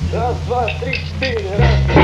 Раз, два, три, четыре, раз.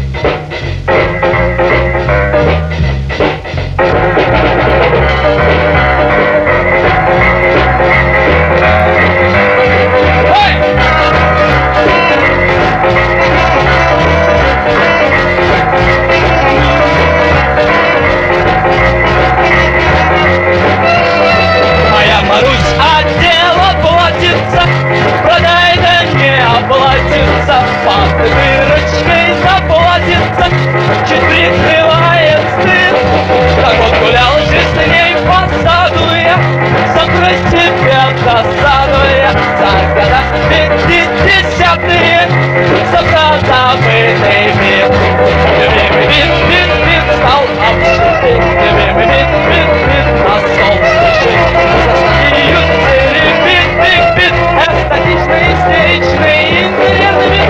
Под дырочкой заплатится, чуть прикрывает стыд. Так вот гулял же с ней по саду я, сам про себя досадуя. За года 50-е, забытый вид. Любимый вид стал обшитый, любимый вид на солнце. Застают вид, эстетичный, истеричный, интересный вид.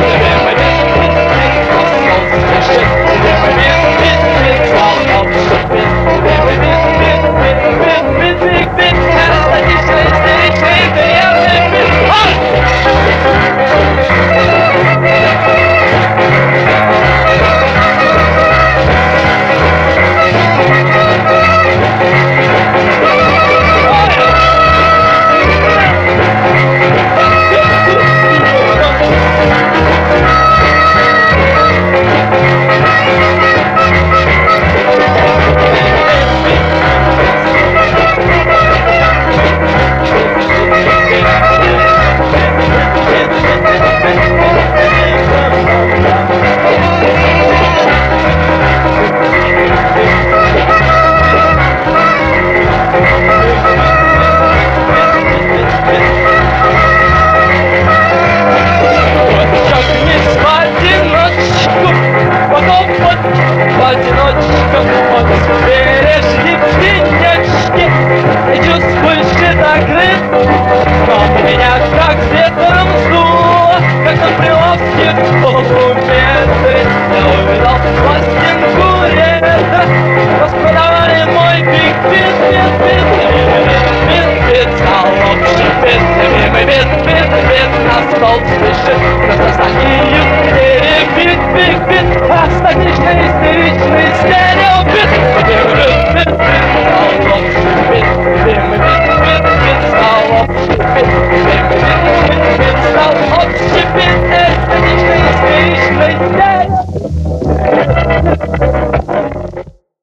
Остаточный истеричный стиль.